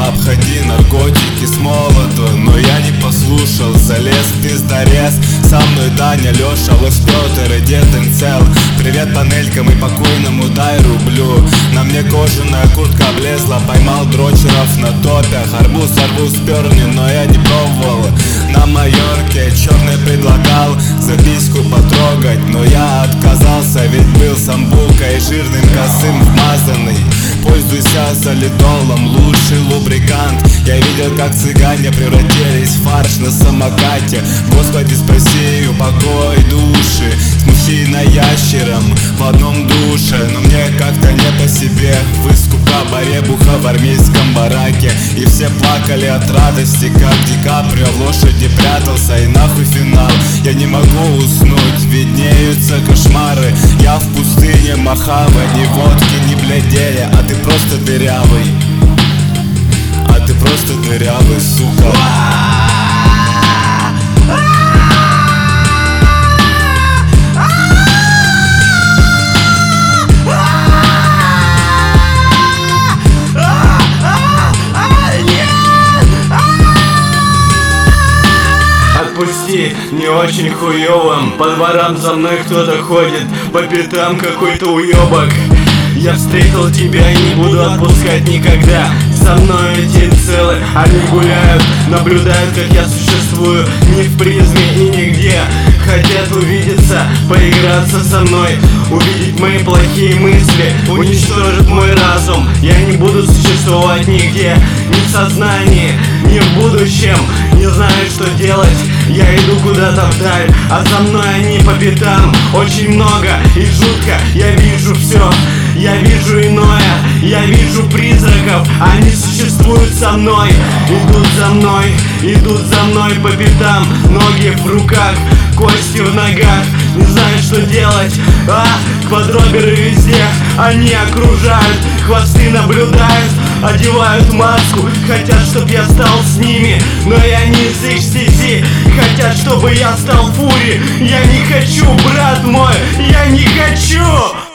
обходи наркотики с молоду, но я не послушал, залез в пиздорез. Со мной Даня, Лёша, Лось, Пётр и дед Инцел. Привет панелькам и покойному дай рублю. На мне кожаная куртка облезла, поймал дрочеров на топях. Арбуз перни, но я не пробовал. На Майорке черный предлагал за письку потрогать, но я отказался, ведь был самбукой жирным, косым, вмазанный. Пользуйся солидолом, лучший лубрикант. Я видел, как цыгане превратились в фарш на самокате. Господи, спаси, упокой души с мужчиной-ящером в одном душе. Но мне как-то не по себе. Выскука, баребуха в армейском бараке. И все плакали от радости, как Ди Каприо в лошади прятался. И нахуй финал, я не могу уснуть, виднеются кошмары. Я в пустыне Мохаве, ни водки, ни блядея. А ты просто дырявый, а ты просто дырявый, сука. Отпусти, не очень хуёвым. По дворам за мной кто-то ходит, по пятам какой-то уёбок. Я встретил тебя и не буду отпускать никогда. Со мной эти целы, они гуляют, наблюдают, как я существую. Не в призме и нигде. Хотят увидеться, поиграться со мной, увидеть мои плохие мысли, уничтожить мой разум. Я не буду существовать нигде, ни в сознании, ни в будущем. Не знаю, что делать, я иду куда-то вдаль, а за мной они по пятам. Очень много и жутко, я вижу все. Я вижу иное, я вижу призраков. Они существуют со мной, идут за мной по пятам. Ноги в руках, кости в ногах. Не знаю, что делать, квадроберы везде. Они окружают, хвосты наблюдают, одевают маску. Хотят, чтоб я стал с ними, но я не из их сети. Хотят, чтобы я стал фури. Я не хочу, брат мой, я не хочу.